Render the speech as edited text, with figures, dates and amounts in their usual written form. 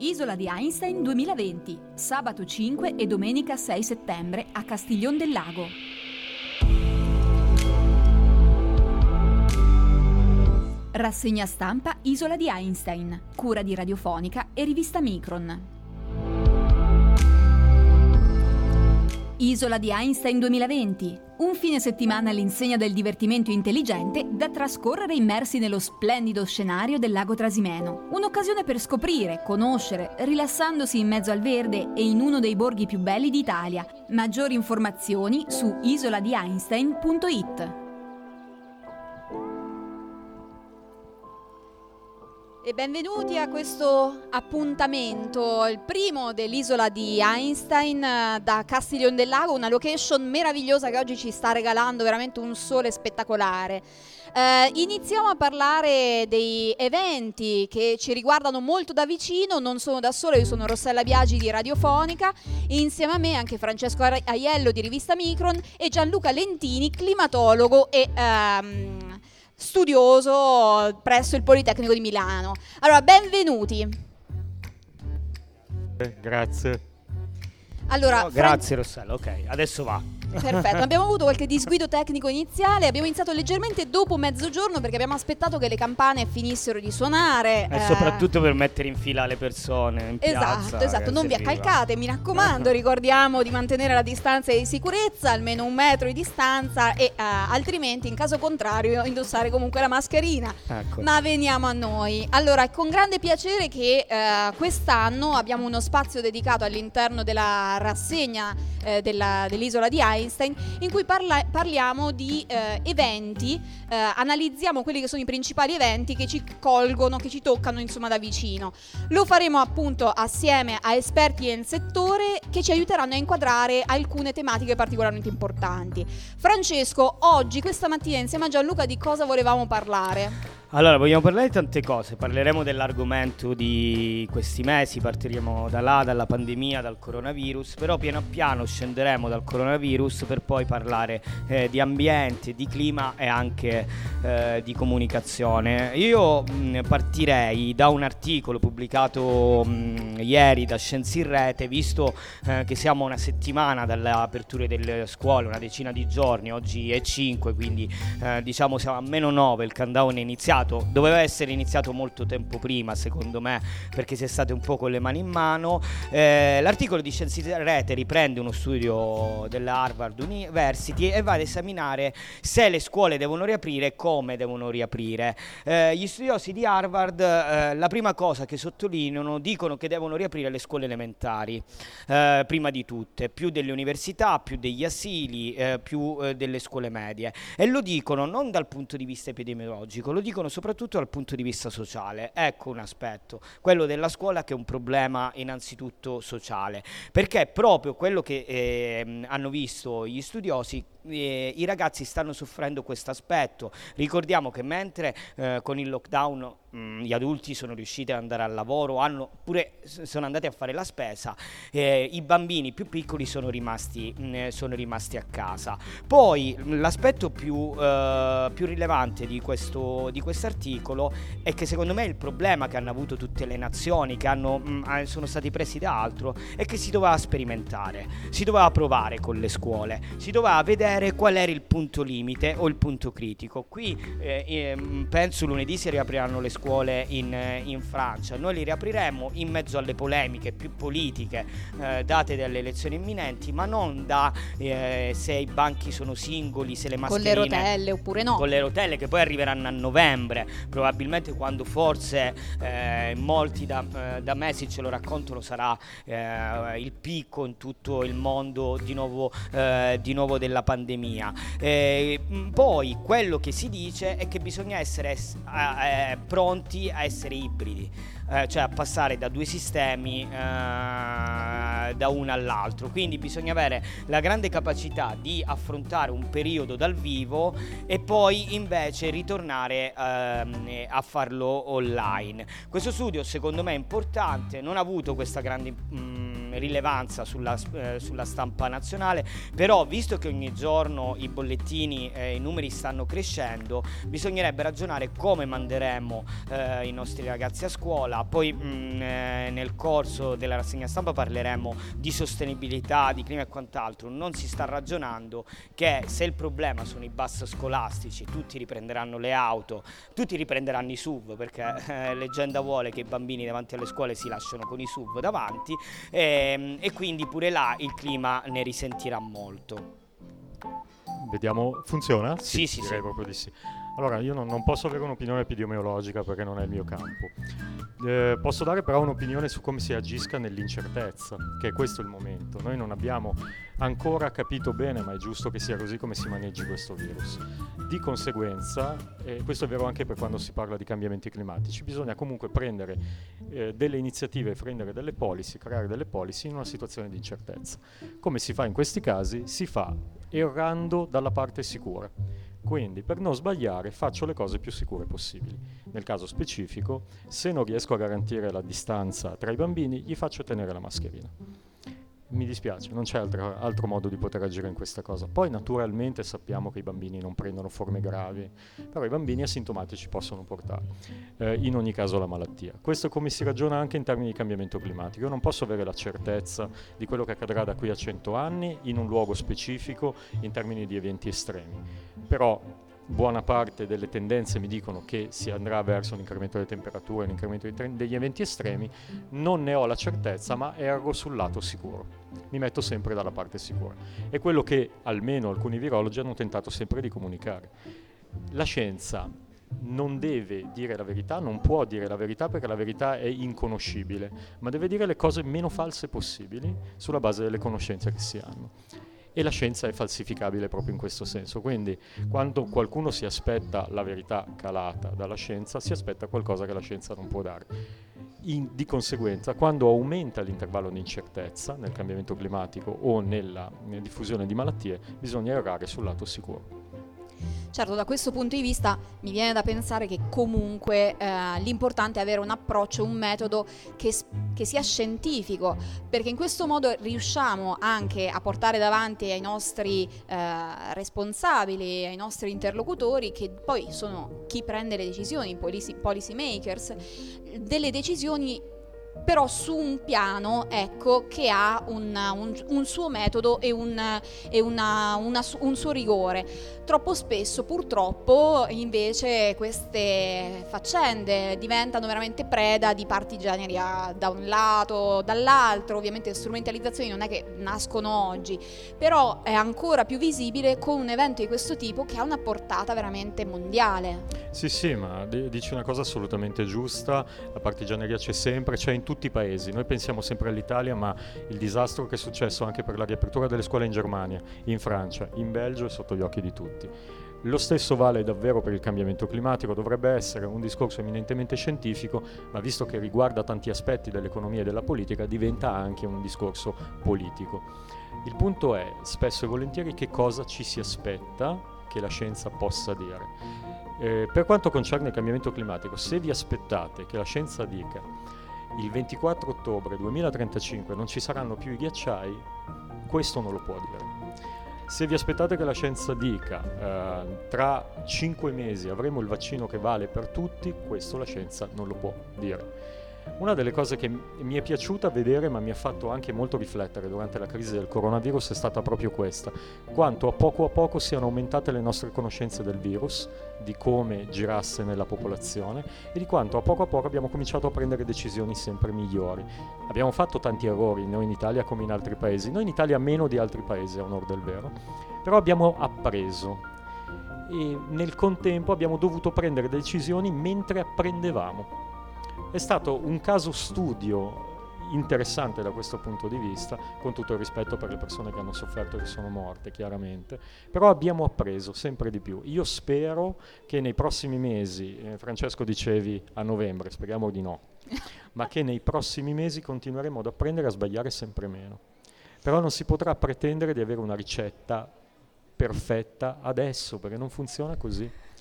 Isola di Einstein 2020, sabato 5 e domenica 6 settembre a Castiglion del Lago. Rassegna stampa Isola di Einstein, cura di Radiofonica e rivista Micron. Isola di Einstein 2020, un fine settimana all'insegna del divertimento intelligente da trascorrere immersi nello splendido scenario del lago Trasimeno. Un'occasione per scoprire, conoscere, rilassandosi in mezzo al verde e in uno dei borghi più belli d'Italia. Maggiori informazioni su isoladieinstein.it. E benvenuti a questo appuntamento, il primo dell'Isola di Einstein da Castiglion del Lago, una location meravigliosa che oggi ci sta regalando veramente un sole spettacolare. Iniziamo a parlare dei eventi che ci riguardano molto da vicino. Non sono da sola, io sono Rossella Biagi di Radiofonica, insieme a me anche Francesco Aiello di rivista Micron e Gianluca Lentini, climatologo e studioso presso il Politecnico di Milano. Allora, benvenuti. Grazie. Allora, grazie Rossella, ok, adesso va. Perfetto, abbiamo avuto qualche disguido tecnico iniziale, abbiamo iniziato leggermente dopo mezzogiorno perché abbiamo aspettato che le campane finissero di suonare. E soprattutto per mettere in fila le persone in piazza. Esatto, non vi accalcate, mi raccomando, ricordiamo di mantenere la distanza di sicurezza, almeno 1 metro di distanza e altrimenti in caso contrario indossare comunque la mascherina. Ecco. Ma veniamo a noi. Allora, è con grande piacere che quest'anno abbiamo uno spazio dedicato all'interno della rassegna dell'Isola di Einstein in cui parliamo di eventi, analizziamo quelli che sono i principali eventi che ci colgono, che ci toccano insomma da vicino. Lo faremo appunto assieme a esperti del settore che ci aiuteranno a inquadrare alcune tematiche particolarmente importanti. Francesco, oggi, questa mattina, insieme a Gianluca, di cosa volevamo parlare? Allora, vogliamo parlare di tante cose, parleremo dell'argomento di questi mesi, partiremo da là, dalla pandemia, dal coronavirus, però piano piano scenderemo dal coronavirus per poi parlare di ambiente, di clima e anche di comunicazione. Io partirei da un articolo pubblicato ieri da Scienze in Rete, visto che siamo una settimana dall'apertura delle scuole, una decina di giorni, oggi è 5, quindi diciamo siamo a -9, il countdown è iniziato. Doveva essere iniziato molto tempo prima, secondo me, perché si è state un po' con le mani in mano. L'articolo di Scienze in Rete riprende uno studio della Harvard University e va ad esaminare se le scuole devono riaprire e come devono riaprire. Gli studiosi di Harvard, la prima cosa che sottolineano, dicono che devono riaprire le scuole elementari, prima di tutte, più delle università, più degli asili, più delle scuole medie. E lo dicono non dal punto di vista epidemiologico, lo dicono soprattutto dal punto di vista sociale. Ecco un aspetto, quello della scuola, che è un problema innanzitutto sociale, perché proprio quello che hanno visto gli studiosi, i ragazzi stanno soffrendo questo aspetto. Ricordiamo che mentre con il lockdown gli adulti sono riusciti ad andare al lavoro, sono andati a fare la spesa, i bambini più piccoli sono rimasti a casa. Poi l'aspetto più rilevante di questo articolo è che secondo me il problema che hanno avuto tutte le nazioni che sono stati presi da altro è che si doveva sperimentare, si doveva provare con le scuole, si doveva vedere qual era il punto limite o il punto critico. Qui penso lunedì si riapriranno le scuole in Francia, noi li riapriremo in mezzo alle polemiche più politiche date dalle elezioni imminenti, ma non da se i banchi sono singoli, se le mascherine con le rotelle oppure no, con le rotelle, che poi arriveranno a novembre probabilmente, quando forse molti da mesi ce lo raccontano, sarà il picco in tutto il mondo di nuovo della pandemia. Poi quello che si dice è che bisogna essere pronti a essere ibridi, cioè a passare da 2 sistemi da uno all'altro, quindi bisogna avere la grande capacità di affrontare un periodo dal vivo e poi invece ritornare a farlo online. Questo studio secondo me è importante, non ha avuto questa grande rilevanza sulla stampa nazionale, però visto che ogni giorno i bollettini i numeri stanno crescendo, bisognerebbe ragionare come manderemo i nostri ragazzi a scuola. Poi nel corso della rassegna stampa parleremo di sostenibilità, di clima e quant'altro. Non si sta ragionando che se il problema sono i bus scolastici, tutti riprenderanno le auto, tutti riprenderanno i SUV, perché leggenda vuole che i bambini davanti alle scuole si lasciano con i SUV davanti, e quindi pure là il clima ne risentirà molto. Vediamo, funziona? Sì, direi proprio di sì. Allora, io non posso avere un'opinione epidemiologica perché non è il mio campo. Posso dare però un'opinione su come si agisca nell'incertezza, che è questo il momento. Noi non abbiamo ancora capito bene, ma è giusto che sia così, come si maneggi questo virus. Di conseguenza, e questo è vero anche per quando si parla di cambiamenti climatici, bisogna comunque prendere delle iniziative, prendere delle policy, creare delle policy in una situazione di incertezza. Come si fa in questi casi? Si fa errando dalla parte sicura. Quindi, per non sbagliare, faccio le cose più sicure possibili. Nel caso specifico, se non riesco a garantire la distanza tra i bambini, gli faccio tenere la mascherina. Mi dispiace, non c'è altro modo di poter agire in questa cosa. Poi naturalmente sappiamo che i bambini non prendono forme gravi, però i bambini asintomatici possono portare in ogni caso la malattia. Questo è come si ragiona anche in termini di cambiamento climatico. Io non posso avere la certezza di quello che accadrà da qui a 100 anni in un luogo specifico in termini di eventi estremi, però buona parte delle tendenze mi dicono che si andrà verso un incremento delle temperature, un incremento degli eventi estremi. Non ne ho la certezza, ma erro sul lato sicuro. Mi metto sempre dalla parte sicura. È quello che almeno alcuni virologi hanno tentato sempre di comunicare. La scienza non deve dire la verità, non può dire la verità perché la verità è inconoscibile, ma deve dire le cose meno false possibili sulla base delle conoscenze che si hanno. E la scienza è falsificabile proprio in questo senso, quindi quando qualcuno si aspetta la verità calata dalla scienza, si aspetta qualcosa che la scienza non può dare. Di conseguenza, quando aumenta l'intervallo di incertezza nel cambiamento climatico o nella diffusione di malattie, bisogna errare sul lato sicuro. Certo, da questo punto di vista mi viene da pensare che comunque l'importante è avere un approccio, un metodo che sia scientifico, perché in questo modo riusciamo anche a portare davanti ai nostri responsabili, ai nostri interlocutori, che poi sono chi prende le decisioni, i policy makers, delle decisioni però su un piano, ecco, che ha un suo metodo e un suo rigore. Troppo spesso, purtroppo, invece queste faccende diventano veramente preda di partigianeria da un lato, dall'altro. Ovviamente strumentalizzazioni non è che nascono oggi, però è ancora più visibile con un evento di questo tipo che ha una portata veramente mondiale. Sì, ma dici una cosa assolutamente giusta. La partigianeria c'è sempre, c'è in tutti i paesi. Noi pensiamo sempre all'Italia, ma il disastro che è successo anche per la riapertura delle scuole in Germania, in Francia, in Belgio è sotto gli occhi di tutti. Lo stesso vale davvero per il cambiamento climatico. Dovrebbe essere un discorso eminentemente scientifico, ma visto che riguarda tanti aspetti dell'economia e della politica, diventa anche un discorso politico. Il punto è, spesso e volentieri, che cosa ci si aspetta che la scienza possa dire. Per quanto concerne il cambiamento climatico, se vi aspettate che la scienza dica il 24 ottobre 2035 non ci saranno più i ghiacciai, questo non lo può dire. Se vi aspettate che la scienza dica tra 5 mesi avremo il vaccino che vale per tutti, questo la scienza non lo può dire. Una delle cose che mi è piaciuta vedere, ma mi ha fatto anche molto riflettere durante la crisi del coronavirus, è stata proprio questa: quanto a poco siano aumentate le nostre conoscenze del virus, di come girasse nella popolazione e di quanto a poco abbiamo cominciato a prendere decisioni sempre migliori. Abbiamo fatto tanti errori, noi in Italia come in altri paesi, noi in Italia meno di altri paesi, a onor del vero, però abbiamo appreso e nel contempo abbiamo dovuto prendere decisioni mentre apprendevamo. È stato un caso studio interessante da questo punto di vista, con tutto il rispetto per le persone che hanno sofferto e che sono morte, chiaramente, però abbiamo appreso sempre di più. Io spero che nei prossimi mesi, Francesco dicevi a novembre, speriamo di no, ma che nei prossimi mesi continueremo ad apprendere a sbagliare sempre meno. Però non si potrà pretendere di avere una ricetta perfetta adesso, perché non funziona così.